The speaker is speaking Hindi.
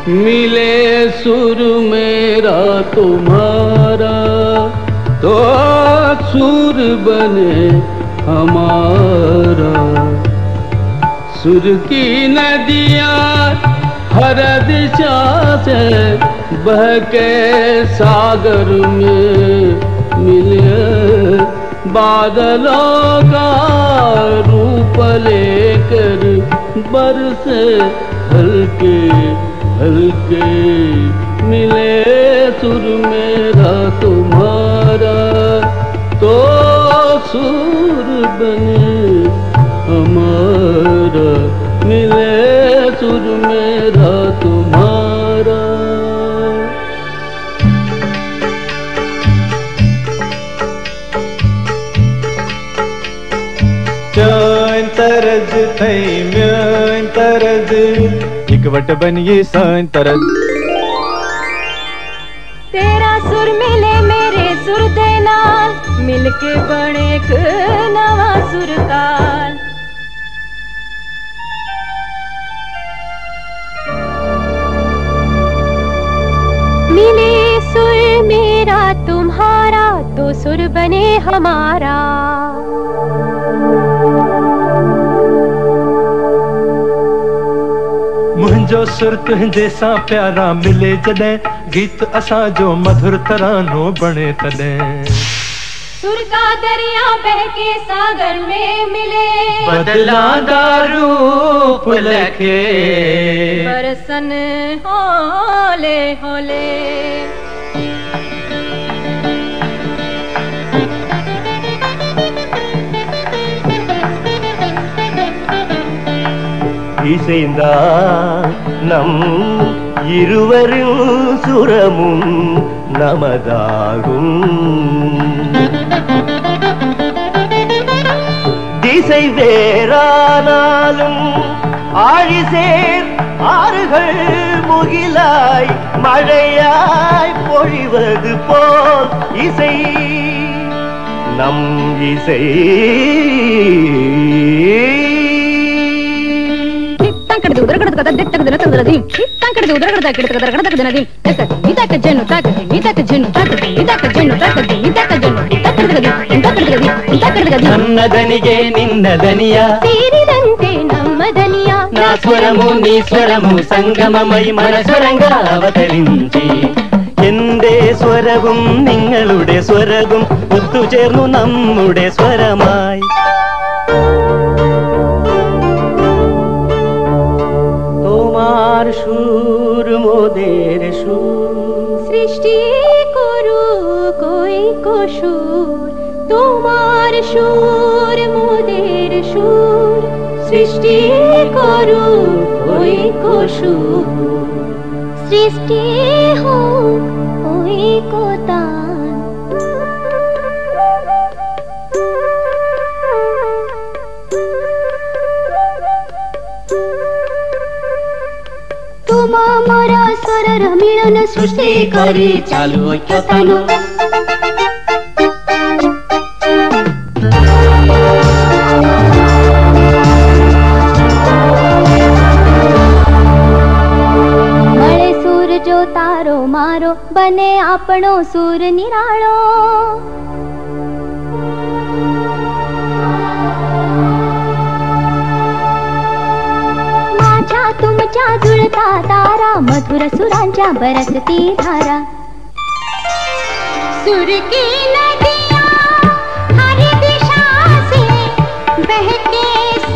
मिले सुर मेरा तुम्हारा तो सुर बने हमारा। सुर की नदियाँ हर दिशा से बह के सागर में मिले, बादलों का रूप लेकर बरसे हल्के हल्के। मिले सुर मेरा तुम्हारा तो सुर बने हमारा। मिले सुर मेरा तुम्हारा। चान तरज थई म्यान तरज इकवट बनिए सान तरज। तेरा सुर मिले मेरे सुर दे नाल, मिलके बने एक नवा सुर ताल। मिले सुर मेरा तुम्हारा तो सुर बने हमारा। मुंहिंजो सुर तुंहिंजे सां प्यारा मिले जॾहिं, गीत असां जो मधुर तरानो बणे तॾहिं। सुर का दरिया बह के सागर में मिले, बदलांदा रूप लखे बरसन होले होले। இசைந்தா நம் இருவரும் சுரமும் நமதாகும். திசை வேறானாலும் ஆழிசேர் ஆறுகள் முகிலாய் மழையாய் பொழிவது போல் இசை நம் இசை. నన్నదనిగే నిన్నదనియా తీరిదంతే నమ్మదనియా. నా స్వరము నీ స్వరము సంగమమై మన స్వరంగా అవతరించి, എന്റെ സ്വരവും നിങ്ങളുടെ സ്വരവും ഒത്തുചേർന്നു നമ്മുടെ സ്വരമായി. তোমার সুর মোদের সুর, সৃষ্টি করু কই কসুর। তোমার সুর মোদের সুর, সৃষ্টি করু কই কসুর। সৃষ্টি হোক ওই কোতান। तुम मोर स्वरर मिलन सृष्टि करी चालू ऐक्यतान। मळे सूर जो तारो मारो बने आपणो सूर निराळो। तुमच्या जुळता तारा मधुर सुरांच्या बरसती धारा। सुर की नदियाँ हर दिशा से बह के